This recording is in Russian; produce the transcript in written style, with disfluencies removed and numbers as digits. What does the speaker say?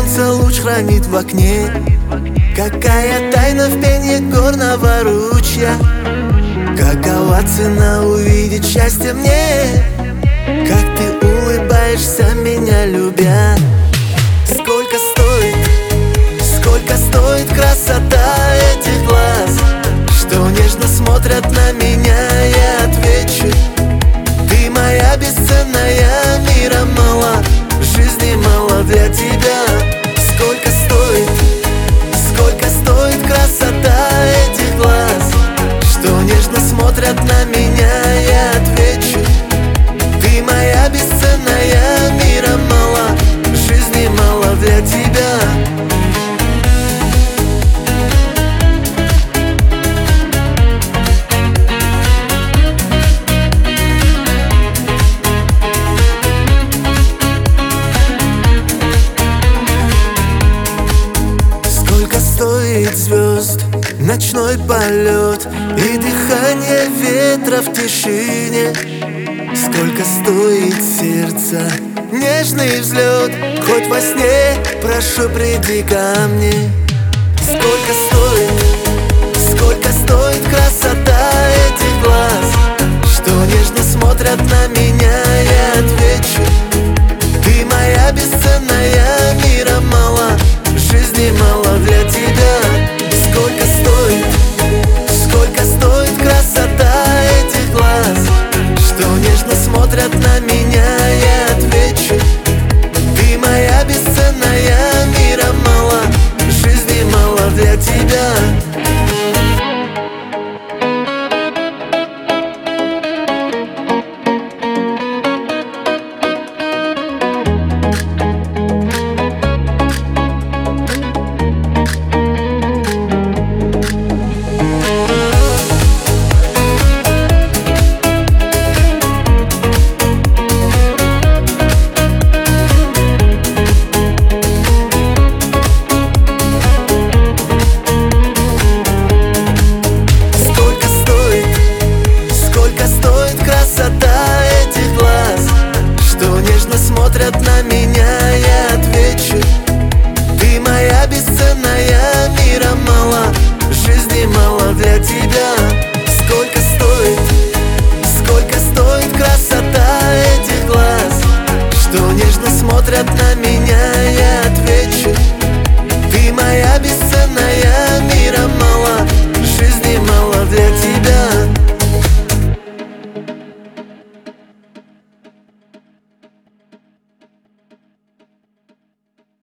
солнца луч хранит в окне. Какая тайна в пенье горного ручья? Какова цена увидеть счастье мне? Как ты улыбаешься, меня любя? Сколько стоит красота этих глаз, что нежно смотрят на меня? Я отвечу: ты моя бесценная, мира мало, жизни мало для тебя. Сколько стоит красота этих глаз, что нежно смотрят на меня? Я отвечу: ты моя бесценная, мира мало, жизни мало для тебя. Стоит звезд ночной полет и дыхание ветра в тишине. Сколько стоит сердце нежный взлет, хоть во сне прошу, приди ко мне. Сколько стоит красота этих глаз, что нежно смотрят на меня? Я отвечу: ты моя бесценная, мира мало, жизни мало для тебя. Сколько стоит красота этих глаз, что нежно смотрят на меня? Я отвечу: ты моя бесценная, мира мало, жизни мало для тебя. Красота этих глаз, что нежно смотрят на меня? Я отвечу: ты моя бесценная, мира мало, жизни мало для тебя. Сколько стоит красота этих глаз, что нежно смотрят на меня? Я отвечу: ты моя бесценная,